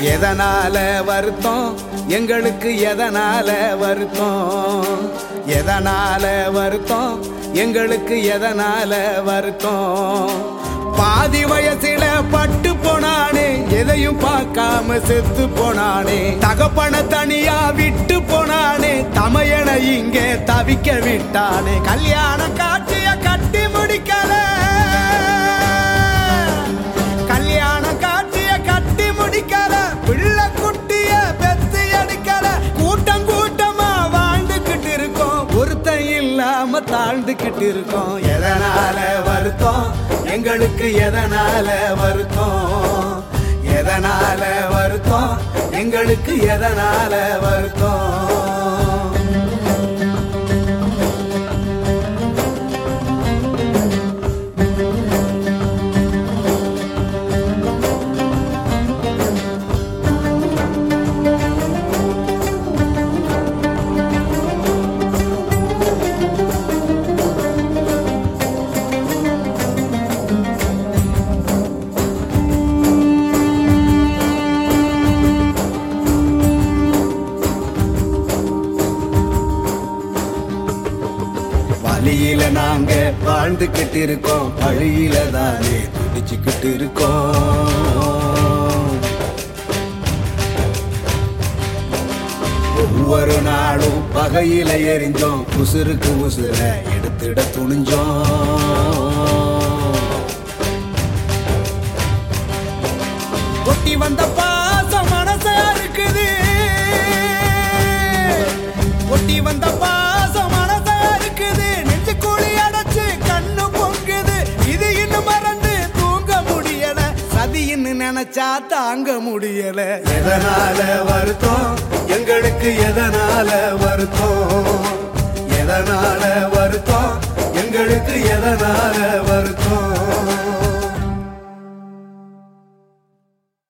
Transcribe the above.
எதனால வருத்தம் எங்களுக்கு எதனால வருத்தம் எதனால வருத்தம் எங்களுக்கு எதனால வருத்தம் பாதி வயசுல பட்டு போனானே எதையும் பார்க்காம செத்து போனானே தகப்பன தனியா விட்டு போனானே தமையனை இங்கே தவிக்க விட்டானே கல்யாண காட்சிய கட்டி முடிக்கல கல்யாண காட்சிய கட்டி முடிக்கல பிள்ளை குட்டிய பெத்து எடுக்கல கூட்டம் கூட்டமா வாழ்ந்துகிட்டு இருக்கோம் ஒருத்தன் இல்லாம தாழ்ந்துகிட்டு இருக்கோம் எதனால வருத்தம் எங்களுக்கு எதனால வருத்தம் எதனால வருத்தம் எங்களுக்கு எதனால வருத்தம் வழியில நாங்க வாழ்ந்துகிட்டு இருக்கோம் வழியில தானே துடிச்சுக்கிட்டு இருக்கோம் ஒவ்வொரு நாளும் பகையில எரிஞ்சோம் உசுருக்கு உசுர எடுத்துட துணிஞ்சோம் ஒட்டி வந்த பாசம் மனசா இருக்குது ஒட்டி வந்த பாசம் மனசா இருக்குது நெஞ்சு கூலி அடைச்சு கண்ணு பொங்குது இது இன்னும் மறந்து தூங்க முடியல சதின்னு நினைச்சா தாங்க முடியல எதனால வருத்தம் எங்களுக்கு எதனால வருத்தம் எதனால வருத்தம் எங்களுக்கு எதனால வருத்தம்